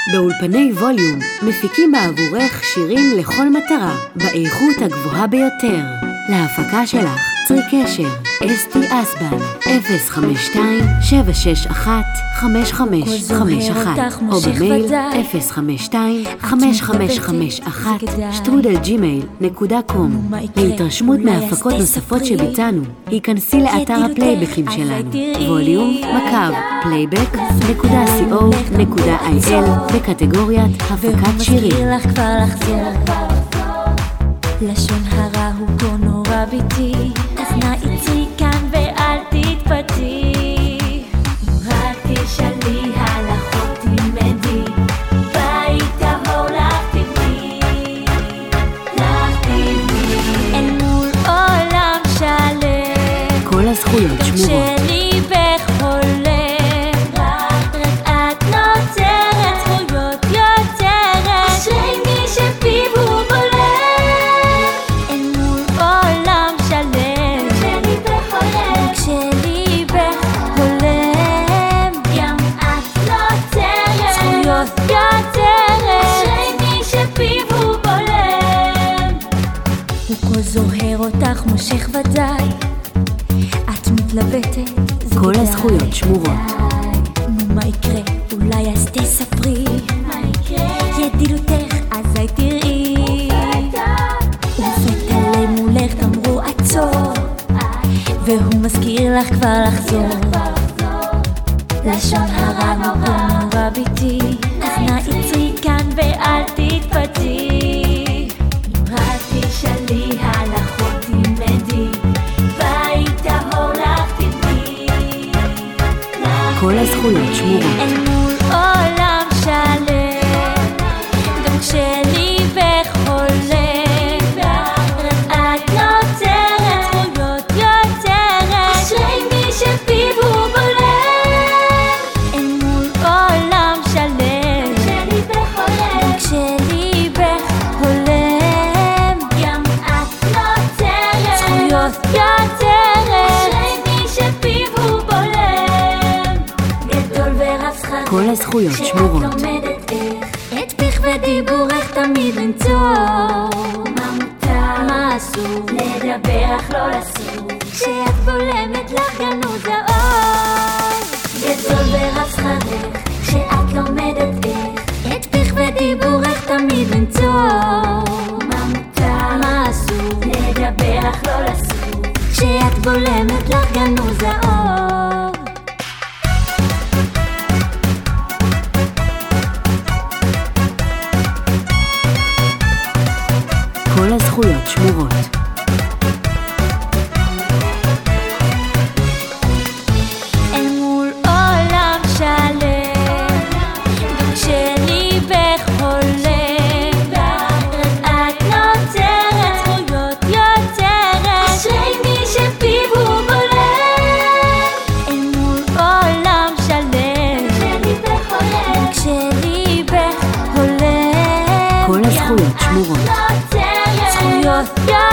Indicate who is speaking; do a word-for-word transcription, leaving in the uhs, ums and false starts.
Speaker 1: באולפני ווליום מפיקים בעבורך שירים לכל מטרה באיכות הגבוהה ביותר. להפקה שלך צרי קשר אסתי אסבן אפס חמש שתיים שבע שש אחת חמש חמש חמש אחת או במייל אפס חמש שתיים חמש חמש חמש אחת שטרודל ג'ימייל נקודה קום. להתרשמות מהפקות נוספות שביצענו היכנסי לאתר הפלייבקים שלנו ווליום מקו פלייבק נקודה סי או נקודה איי אל בקטגוריית הפקת שירים.
Speaker 2: לשון הרע הוא כה נורא ביתי, אז נעיצי כאן ואל תתפתי. רק תשאלי הלכות תלמדי, בית טהור לך תבני, לך תבני אל מול עולם שלם.
Speaker 1: כל הזכויות שמורות.
Speaker 2: כשליבך חולם, רק את נוצרת, זכויות יוצרת. אשרי מי שפיו הוא בולם. זוהר אותך מושך ודאי, את מתלבטת,
Speaker 1: כל הזכויות שמורות.
Speaker 2: נו מה יקרה, אולי אז תספרי, ידידותך אזי תראי, לפתע למולך תאמרו עצור, והוא מזכיר לך כבר לחזור. לשון הרע הוא נורא ביתי, אז נעיצי כאן ואל תתפתי. תשאלי הלכות תלמדי, בית טהור לך תבני,
Speaker 1: כל הזכויות שמורות.
Speaker 2: אל מול עולם שלם, גם כשליבך חולם, רק את נוצרת, זכויות יוצרת. אשרי מי שפיו הוא בולם. אל מול עולם שלם, כשליבך חולם, גם כשליבך חולם, אשרי מי שפיו הוא בולם, גדול ורב שכרך.
Speaker 1: כל הזכויות שמורות.
Speaker 2: שאת לומדת איך את פיך ודיבורך תמיד לנצור מה מותר, מה אסור, לדבר אך לא לסור. כשאת בולמת לך גנוז האור, גדול ורב שכרך. שאת לומדת איך את פיך ודיבורך תמיד לנצור מה מותר, מה אסור, לדבר אך לא לסור. כשאת בולמת לך גנוז האור.
Speaker 1: כל הזכויות שמורות.
Speaker 2: אל מול עולם שלם, גם כשליבך חולם, רק את נוצרת, זכויות יוצרת. אשרי מי שפיו הוא בולם. אל מול עולם שלם, כשליבך חולם, כשליבך חולם,
Speaker 1: כל הזכויות שמורות.
Speaker 2: זכויות יוצרת.